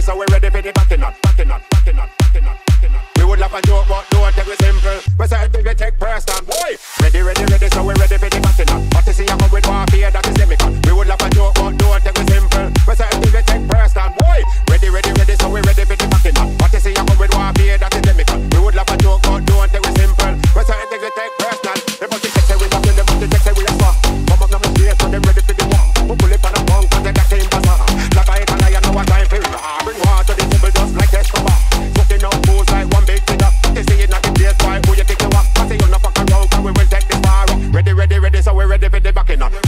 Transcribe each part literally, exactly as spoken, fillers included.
so we ready for the backing up, backing up, backing up, backing up, backing up. We would laugh and joke, but don't take it simple. We say it we take personal, boy. Ready, ready, ready, so we ready for the backing up. But to see I come with warfare, that is chemical. We would laugh and joke, but don't take it simple. We say it we take personal, boy. Ready, ready, ready, so we ready for the backing up. But to see I come with warfare, that is chemical. We would laugh and joke, but don't take it simple. We say it we take personal. The body take say we back in the body take say we a swap. Come up now my face, so them ready for the war. We pull it on a punk, cause they that team bazaar. Like I can I know what time for raw. Bring water to the table just like Escobar. Fucking up fools like one big thing up. They say it not the place, why who you think you are? I say you not fuck around, cause we will take this far up. Ready, ready, ready, so we ready for the backing up.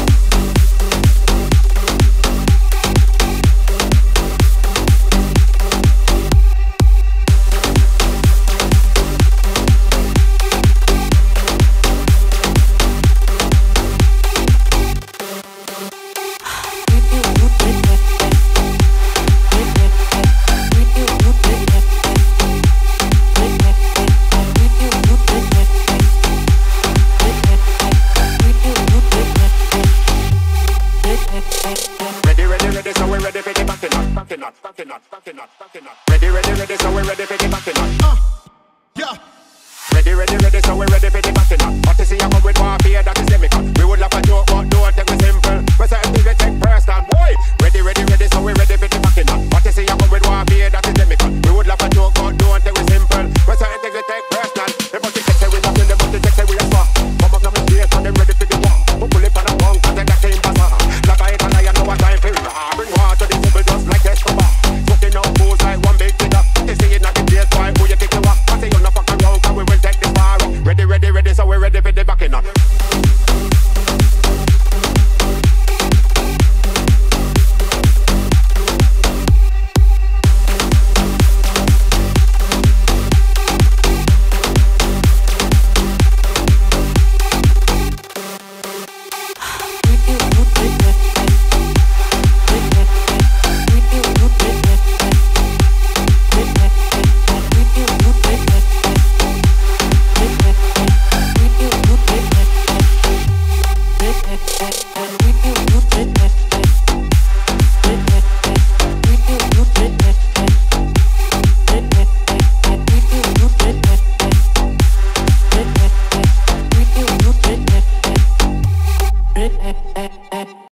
Ready, ready, ready, so we ready for the backing up. Uh, yeah. Ready, ready, ready, so we ready for the backing up. But to see I come with warfare, that is chemical. We would laugh and joke, but don't take it simple. We say